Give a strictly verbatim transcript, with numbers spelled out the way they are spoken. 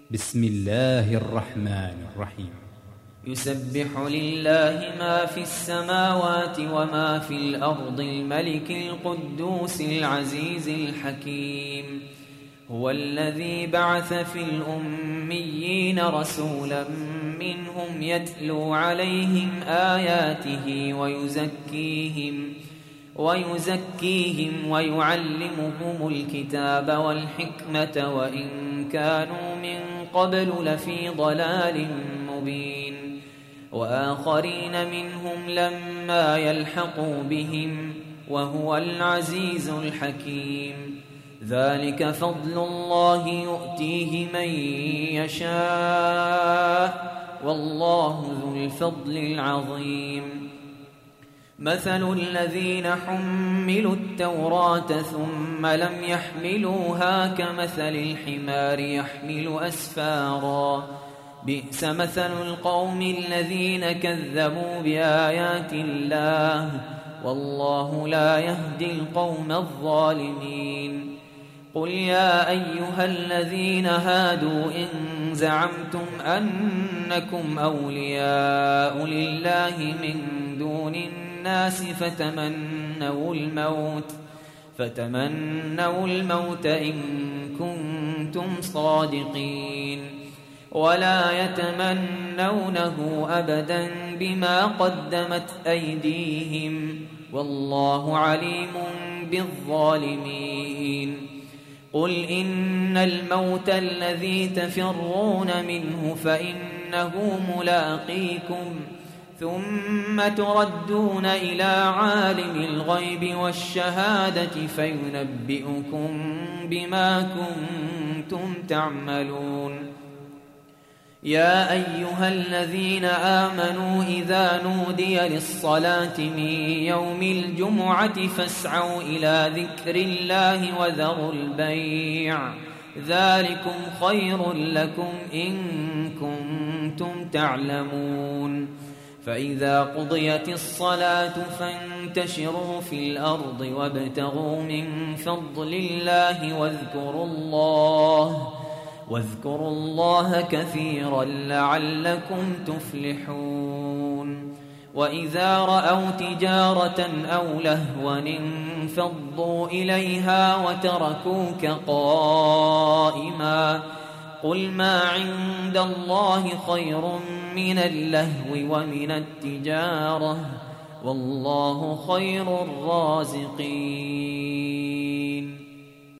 بسم الله الرحمن الرحيم. يسبح لله ما في السماوات وما في الأرض الملك القدوس العزيز الحكيم. هو الذي بعث في الأميين رسولا منهم يتلو عليهم آياته ويزكيهم ويزكيهم ويعلمهم الكتاب والحكمة وإن كانوا من قبل لفي ضلال مبين. وآخرين منهم لما يلحقوا بهم وهو العزيز الحكيم. ذلك فضل الله يؤتيه من يشاء والله ذو الفضل العظيم. مثل الذين حملوا التوراة ثم لم يحملوها كمثل الحمار يحمل أسفارا. بئس مثل القوم الذين كذبوا بآيات الله والله لا يهدي القوم الظالمين. قل يا أيها الذين هادوا إن زعمتم أنكم أولياء لله من دون الناس فتمنوا الموت فتمنوا الموت إن كنتم صادقين ولا يتمنونه أبدا بما قدمت أيديهم والله عليم بالظالمين. قل إن الموت الذي تفرون منه فإنه ملاقيكم ثم تردون إلى عالم الغيب والشهادة فينبئكم بما كنتم تعملون. يا أيها الذين آمنوا إذا نودي للصلاة من يوم الجمعة فاسعوا إلى ذكر الله وذروا البيع ذلكم خير لكم إن كنتم تعلمون. فإذا قضيت الصلاة فانتشروا في الأرض وابتغوا من فضل الله واذكروا الله واذكروا الله كثيرا لعلكم تفلحون. وإذا رأوا تجارة أو لهوا انفضوا إليها وتركوك قائما. قل ما عند الله خير من اللهو ومن التجارة والله خير الرازقين.